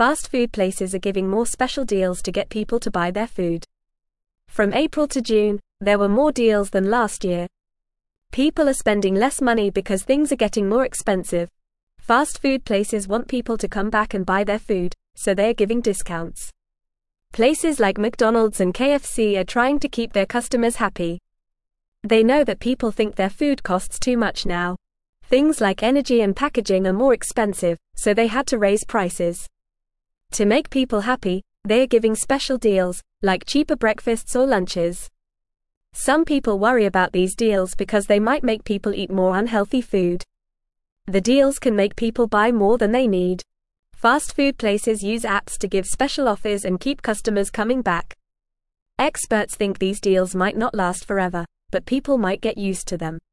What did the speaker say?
fast food places are giving more special deals to get people to buy their food. From April to June, there were more deals than last year. People are spending less money because things are getting more expensive. Fast food places want people to come back and buy their food, so they are giving discounts. Places like McDonald's and KFC are trying to keep their customers happy. They know that people think their food costs too much now. Things like energy and packaging are more expensive, so they had to raise prices. To make people happy, they are giving special deals, like cheaper breakfasts or lunches. Some people worry about these deals because they might make people eat more unhealthy food. The deals can make people buy more than they need. Fast food places use apps to give special offers and keep customers coming back. Experts think these deals might not last forever, but people might get used to them.